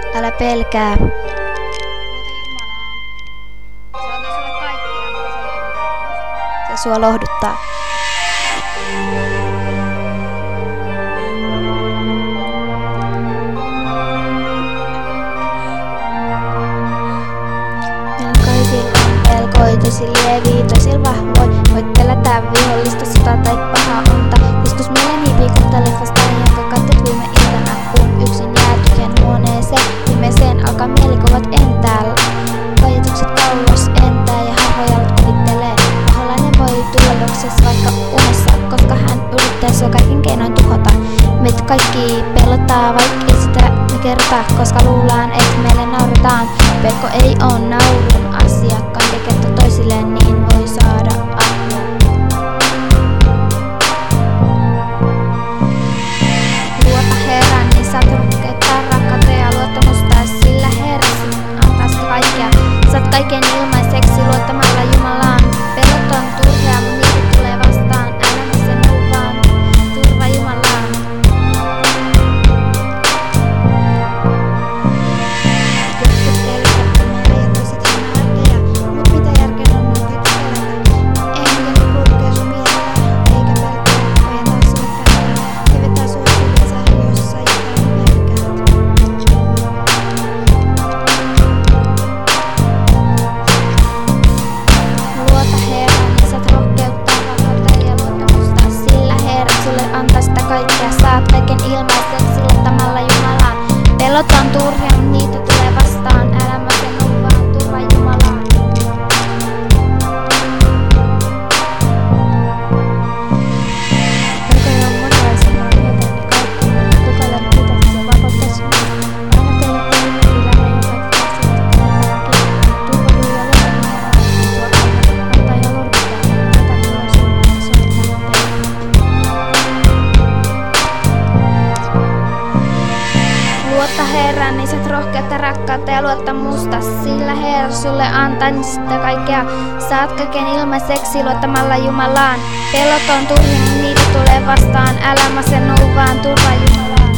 Älä pelkää. Luota Jumalaan. Se antaa sulle kaikkea, mitä sä ikinä tarvitset. Se sua lohduttaa. Meillä kaikilla on pelkoja, tosi lieviä, tosi vahvoja. Voit pelätä vihollista, sotaa tai pahaa unta. Joskus mielen hiipii kohta leffasta, jonka kattot viime iltana. Kun yksin jää tyhjän huoneeseen, viimeiseen alkaa mielikuvat entäällä. Ajatukset kauas entää ja harhojalut kuvittelee. Paholainen voi tulla juoksessa vaikka unessa, koska hän yrittää sua kaikin keinoin tuhota. Meitä kaikki pelottaa, vaikka ei sitä me kertaa, koska luullaan, että meille naurataan. Pelko ei oo naurun asia, kaikki kertoo toisilleen, niin voi saada apua. Luota Herran, niin saat rohkeuttaa rakkautta ja luottamusta, sillä Herra antaa sitä kaikkea. Saat kaiken ilmaiseksi luottamalla Jumalaan. Pelot on turhia, mut niitä tulee vastaan. Älä masennu vaan, turva Jumalaan. Jotkut pelkät ja toiset härkejä, mut mitä järkeä on kaikki pelätä? Enkeli kulkee sun mielellä, eikä pelkää, ojentaa sulle kättä. Se vetää sua sylinsä, jos sä jotain pelkäät. Luota Herran, niin saat rohkeuttaa, rakkautta ja luottamusta, sillä Herra sulle antaa sitä kaikkea. Saat kaiken ilmaiseksi luottamalla Jumalaan. Pelot on turhia, mut niitä tulee vastaan. Älä masennu vaan, turva Jumalaan. Pelkoja on monenlaisia, mä tiedän ne kaikki. Kukalle pitäisi se vapauttaa sinua. Aina pelot on hyvin lähellä, vaikka asiat tuleekin. Turvaudu ja luota Jumalaan, sua auttaa ja lohduttaa. Tätä tulee sinua, se on Luota Herran, niin saat rohkeutta, rakkautta ja luottamusta, sillä Herra sulle antaa sitä kaikkea. Saat kaiken ilmaiseksi luottamalla Jumalaan. Pelot on turhia, mut niitä tulee vastaan. Älä masennu vaan, turva Jumalaan.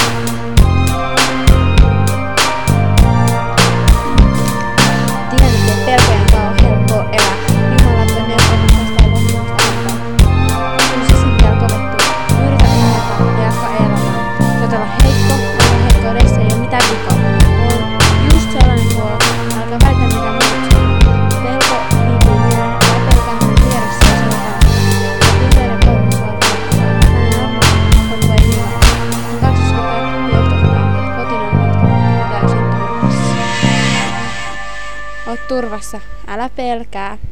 Tiedän, ettei pelkojen kanssa on helppoa elää. Jumala antoi neuvon tästä lohdusta antaa. Kun sisimpiä kovettuu, yritä ymmärtää ja jatkaa elämää. Voit olla heikko, olla heikkoudessa ei oo mitään vikaa. On just sellainen kuin on, älkää välitä mitä muut sanoo. Pelko viipyy mieleen, älä pelkää hänen vieressä ja se on kannattaa. Ja pimeyden voima sua vaikuttaa, hänen armon ei hyvä. Hän katsos koko ajan johtohtaa, kotinen matka, täysin turvassa. Oot turvassa, älä pelkää.